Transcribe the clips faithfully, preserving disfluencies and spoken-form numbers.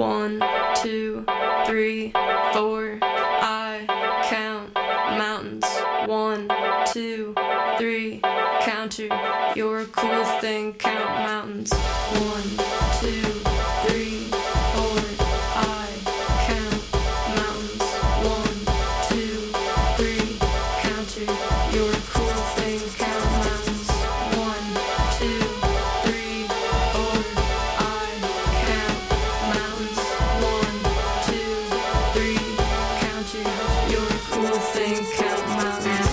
One, two, three, four. I count mountains. One, two, three. Counter, you're a cool thing. Count mountains. One, two, three, four. I count mountains. One, two, three. Counter, you're a cool thing. Count mountains. One, two, three, four. I count mountains. One, two, three. Counter, you're a cool thing. Count mountains.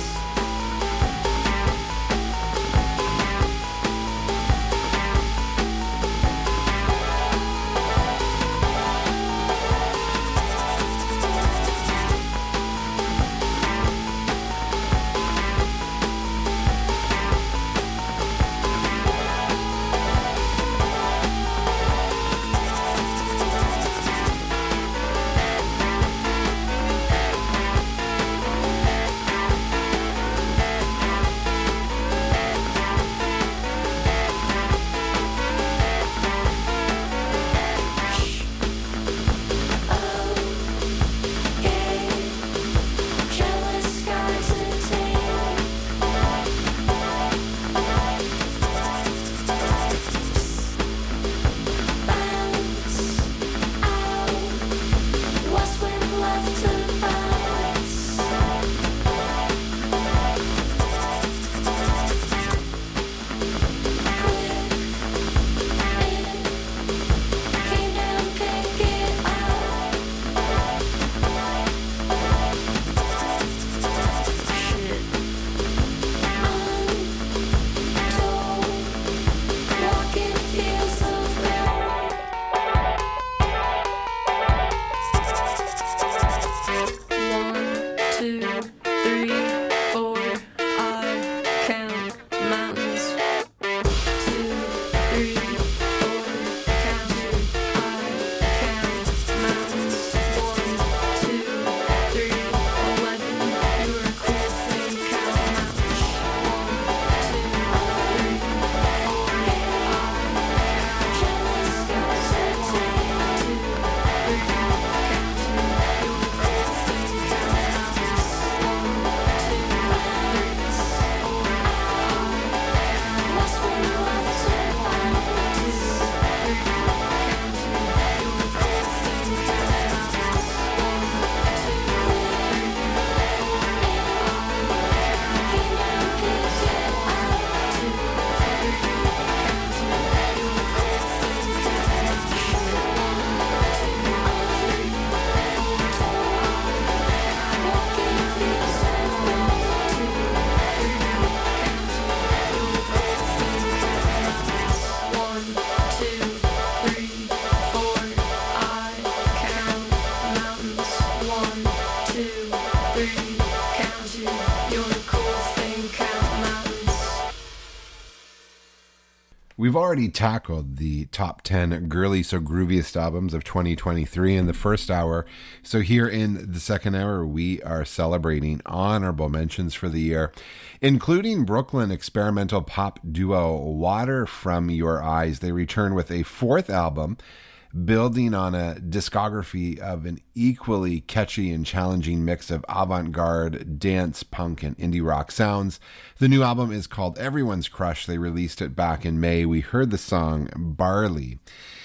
We've already tackled the top ten girly so grooviest albums of twenty twenty-three in the first hour. So here in the second hour, we are celebrating honorable mentions for the year, including Brooklyn experimental pop duo Water From Your Eyes. They return with a fourth album, building on a discography of an equally catchy and challenging mix of avant-garde, dance, punk, and indie rock sounds. The new album is called Everyone's Crush. They released it back in May. We heard the song Barley.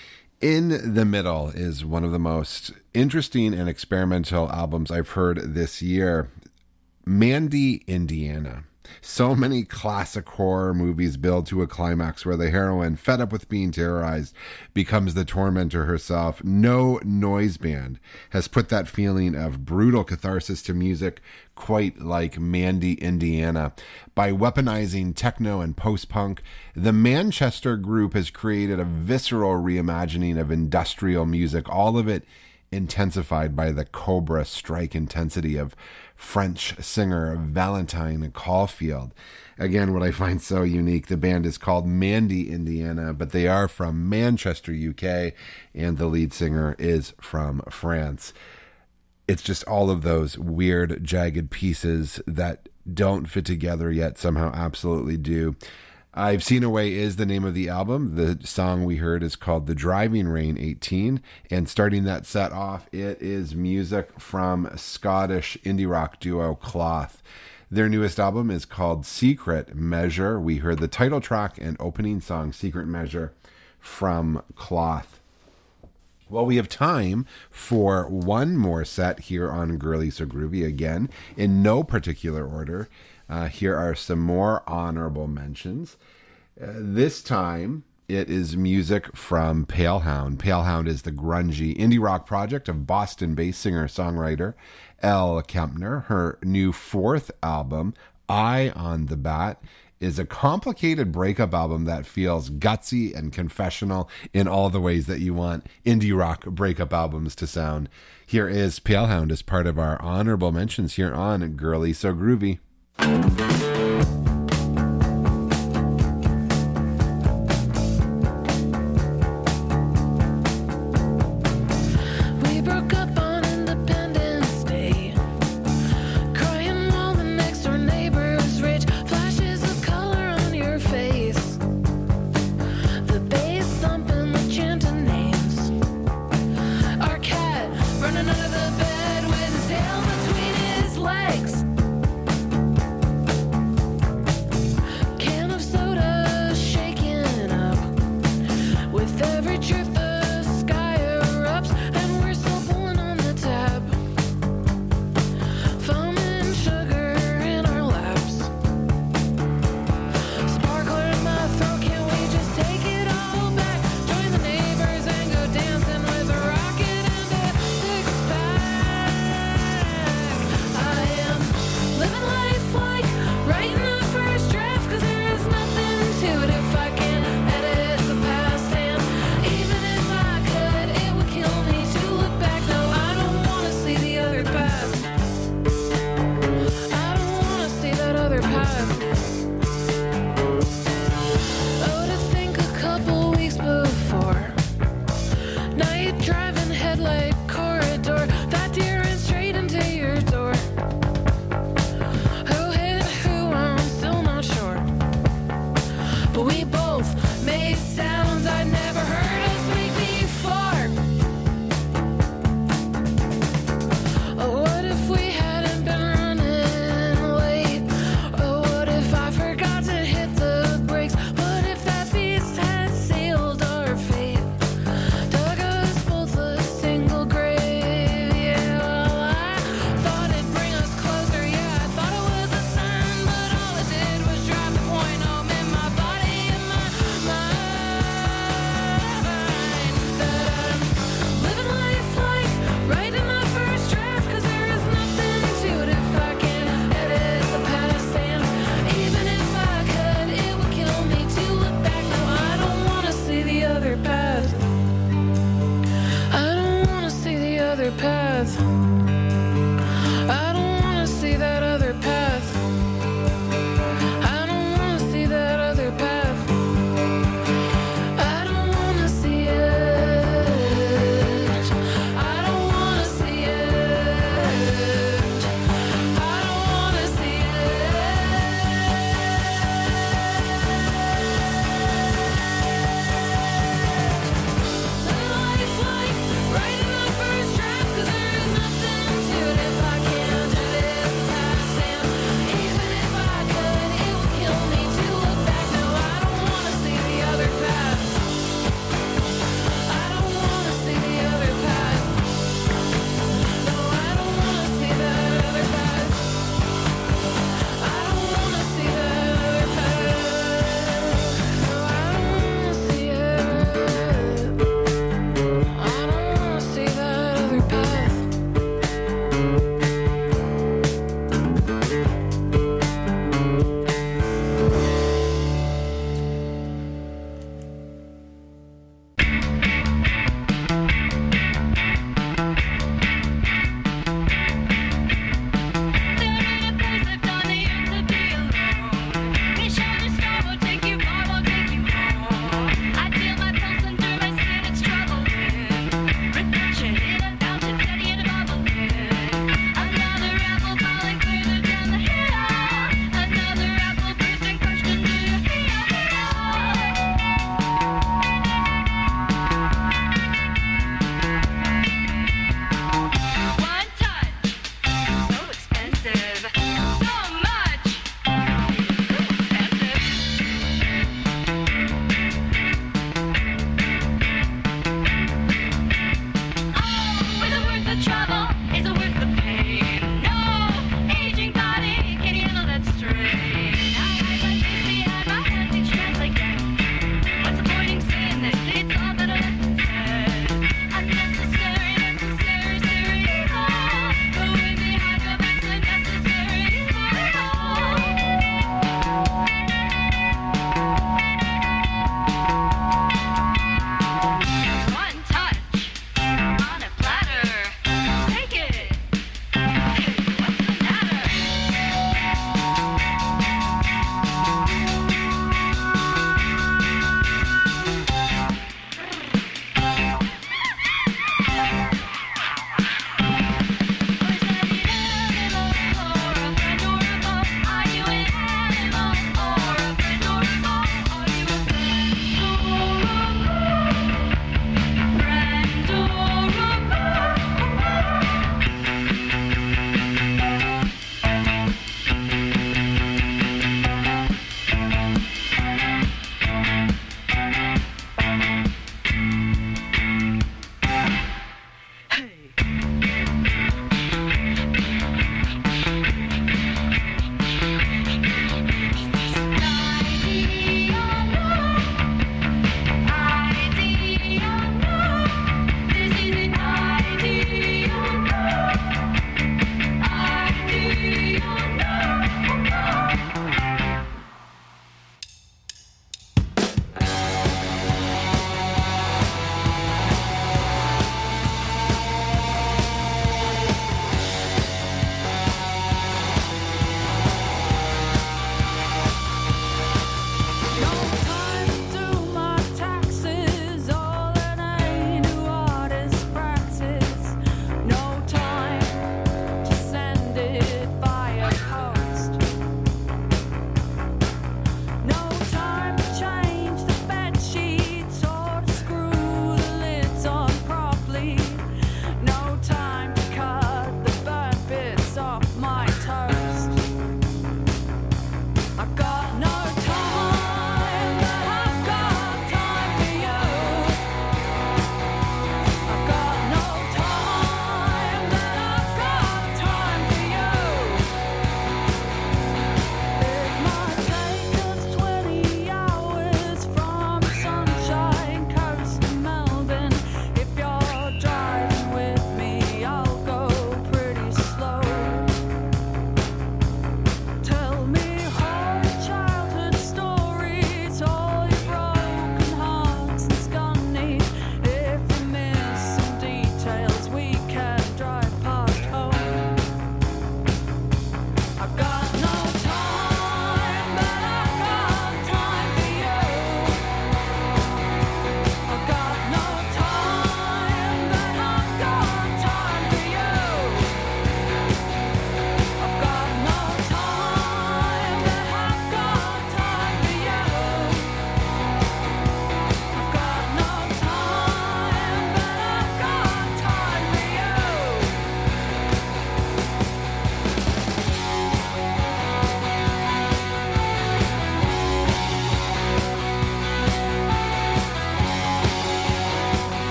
In the Middle is one of the most interesting and experimental albums I've heard this year. Mandy, Indiana. So many classic horror movies build to a climax where the heroine, fed up with being terrorized, becomes the tormentor herself. No noise band has put that feeling of brutal catharsis to music quite like Mandy, Indiana. By weaponizing techno and post-punk, the Manchester group has created a visceral reimagining of industrial music, all of it intensified by the Cobra strike intensity of French singer Valentine Caulfield. Again, what I find so unique, the band is called Mandy, Indiana, but they are from Manchester, U K, and the lead singer is from France. It's just all of those weird, jagged pieces that don't fit together yet somehow absolutely do. I've Seen a Way is the name of the album. The song we heard is called The Driving Rain eighteen. And starting that set off, it is music from Scottish indie rock duo Cloth. Their newest album is called Secret Measure. We heard the title track and opening song, Secret Measure, from Cloth. Well, we have time for one more set here on Girly So Groovy. Again, in no particular order. Uh, here are some more honorable mentions. Uh, this time, it is music from Palehound. Palehound is the grungy indie rock project of Boston-based singer-songwriter Elle Kempner. Her new fourth album, Eye on the Bat, is a complicated breakup album that feels gutsy and confessional in all the ways that you want indie rock breakup albums to sound. Here is Palehound as part of our honorable mentions here on Girly So Groovy. Running under the bed with his tail between his legs.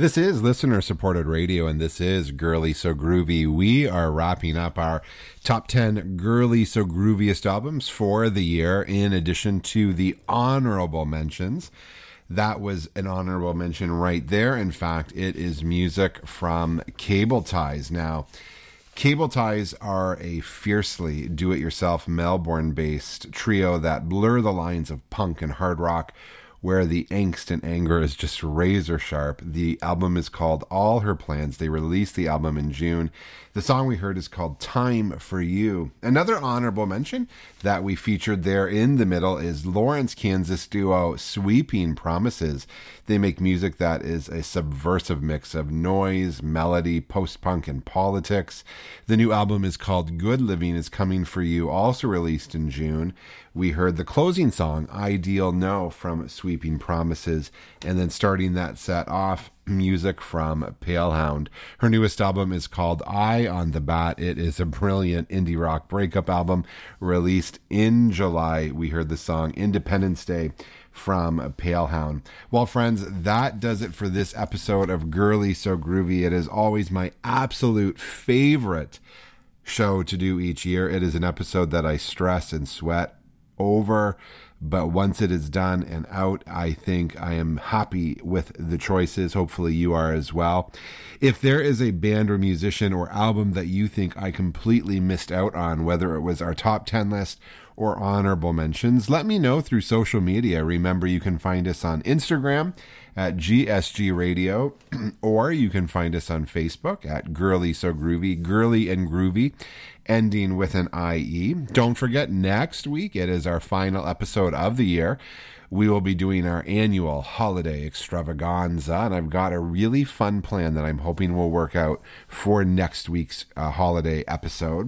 This is listener-supported radio, and this is Girly So Groovy. We are wrapping up our top ten Girly So Grooviest albums for the year, in addition to the honorable mentions. That was an honorable mention right there. In fact, it is music from Cable Ties. Now, Cable Ties are a fiercely do-it-yourself Melbourne-based trio that blur the lines of punk and hard rock, where the angst and anger is just razor sharp. The album is called All Her Plans. They released the album in June. The song we heard is called Time for You. Another honorable mention that we featured there in the middle is Lawrence, Kansas duo Sweeping Promises. They make music that is a subversive mix of noise, melody, post-punk, and politics. The new album is called Good Living is Coming for You, also released in June. We heard the closing song, Ideal No, from Sweeping Promises, and then starting that set off, music from Palehound. Her newest album is called Eye on the Bat. It is a brilliant indie rock breakup album released in July. We heard the song Independence Day from Palehound. Well, friends, that does it for this episode of Girly So Groovy. It is always my absolute favorite show to do each year. It is an episode that I stress and sweat over, but once it is done and out, I think I am happy with the choices. Hopefully you are as well. If there is a band or musician or album that you think I completely missed out on, whether it was our top ten list or honorable mentions, let me know through social media. Remember, you can find us on Instagram at G S G Radio, or you can find us on Facebook at Girly So Groovy, Girly and Groovy, ending with an I E. Don't forget, next week, it is our final episode of the year. We will be doing our annual holiday extravaganza, and I've got a really fun plan that I'm hoping will work out for next week's uh, holiday episode.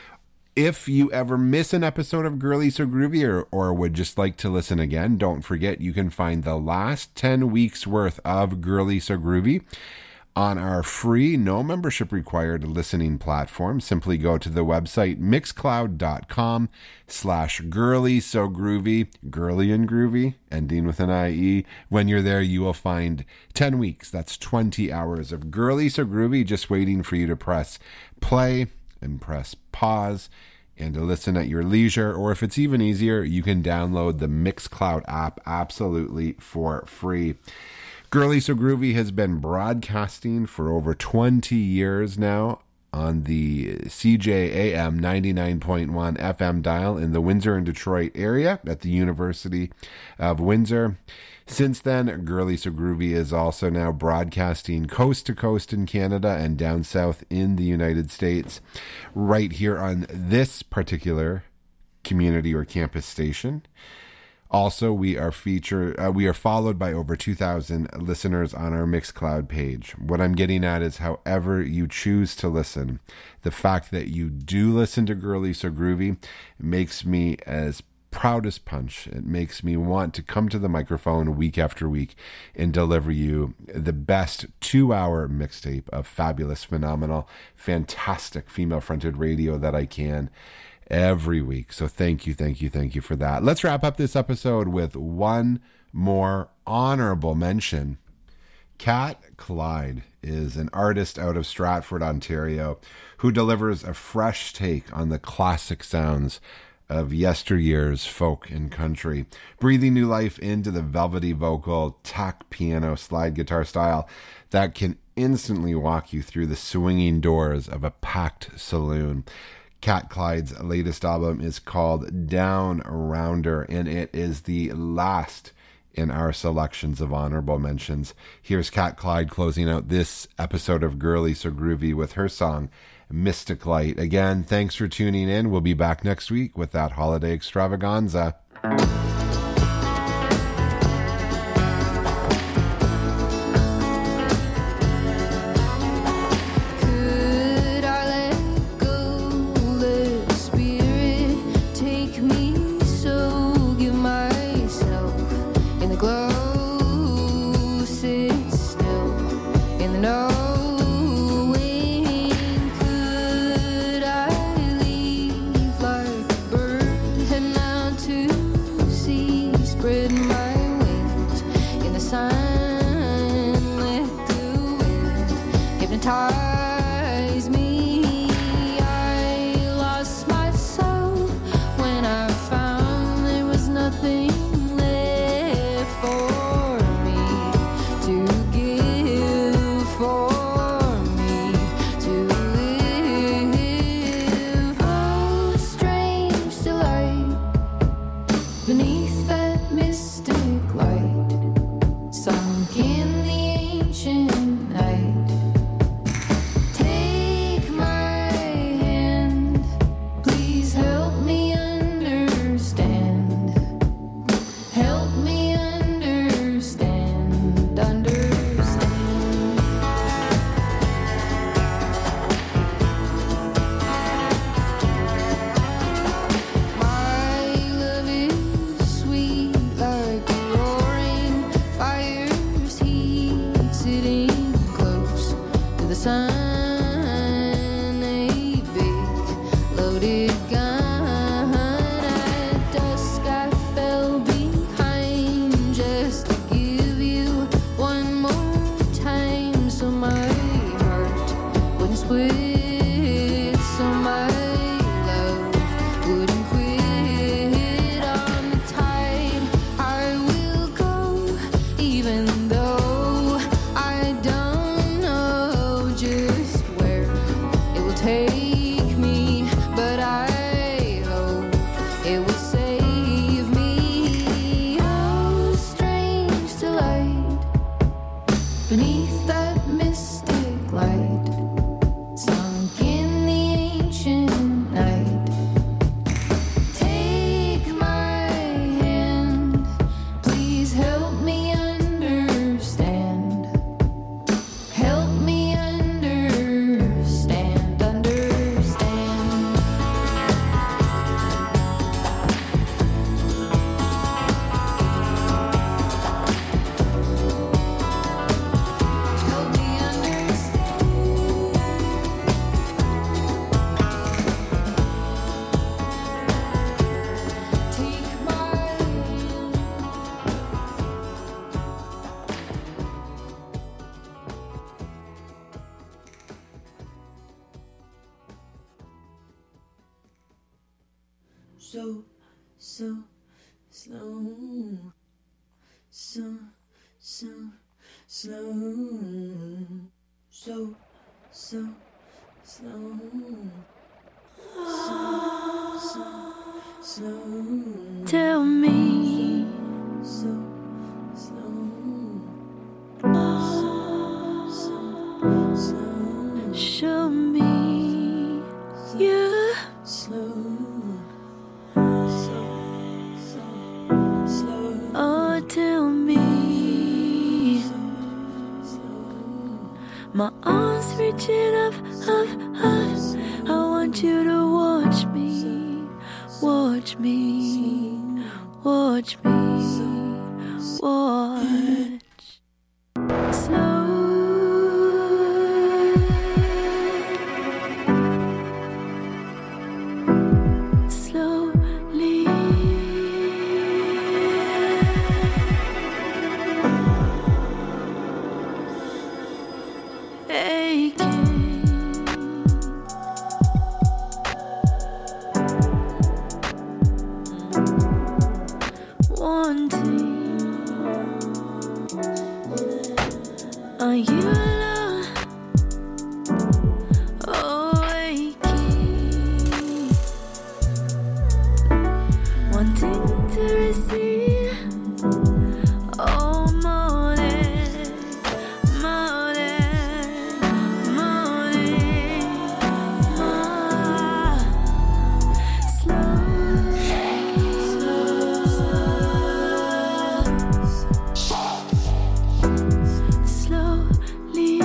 If you ever miss an episode of Girly So Groovy, or, or would just like to listen again, don't forget you can find the last ten weeks worth of Girly So Groovy on our free, no membership required listening platform. Simply go to the website mixcloud.com slash girly so groovy, girly and groovy, ending with an I E. When you're there, you will find ten weeks. That's twenty hours of Girly So Groovy just waiting for you to press play and press pause and to listen at your leisure. Or if it's even easier, you can download the Mixcloud app absolutely for free. Girly So Groovy has been broadcasting for over twenty years now on the C J A M ninety-nine point one F M dial in the Windsor and Detroit area at the University of Windsor. Since then, Girly So Groovy is also now broadcasting coast to coast in Canada and down south in the United States, right here on this particular community or campus station. Also, we are featured, uh, we are followed by over two thousand listeners on our Mixcloud page. What I'm getting at is, however you choose to listen, the fact that you do listen to Girly So Groovy makes me as proud as punch. It makes me want to come to the microphone week after week and deliver you the best two-hour mixtape of fabulous, phenomenal, fantastic female-fronted radio that I can every week. So thank you, thank you, thank you for that. Let's wrap up this episode with one more honorable mention. Kat Clyde is an artist out of Stratford, Ontario, who delivers a fresh take on the classic sounds of yesteryear's folk and country, breathing new life into the velvety vocal, tack piano, slide guitar style that can instantly walk you through the swinging doors of a packed saloon. Kat Clyde's latest album is called Down Rounder, and it is the last in our selections of honorable mentions. Here's Kat Clyde closing out this episode of Girly So Groovy with her song Mystic Light. Again, thanks for tuning in. We'll be back next week with that holiday extravaganza. Could I leave like a bird and now to take me, but I hope it will save me. Oh, strange delight beneath that mystic light, sunk in the ancient night. Take my hand, please help me understand. Help me understand, understand. Help me understand. Take my hand. So, so, slow. So, so, slow. So, so, slow. So, so, slow. Tell me, So, slow. So, so, slow. show me you. Slow. So, so, slow. Oh, tell me. My arms reaching up, up, up. I want you to watch me, watch me, watch me, watch. Slow. Slowly. Aching. Wanting. Are you alone? Oh, aching. Wanting to receive. Oh, moaning, moaning, moaning, more. Slow, slowly.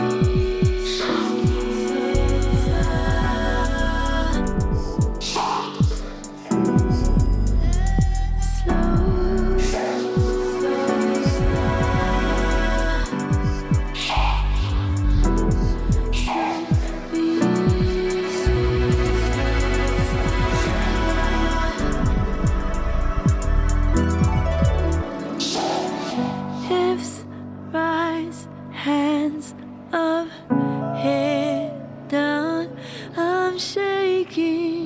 Hips rise, hands up, head down. I'm shaking.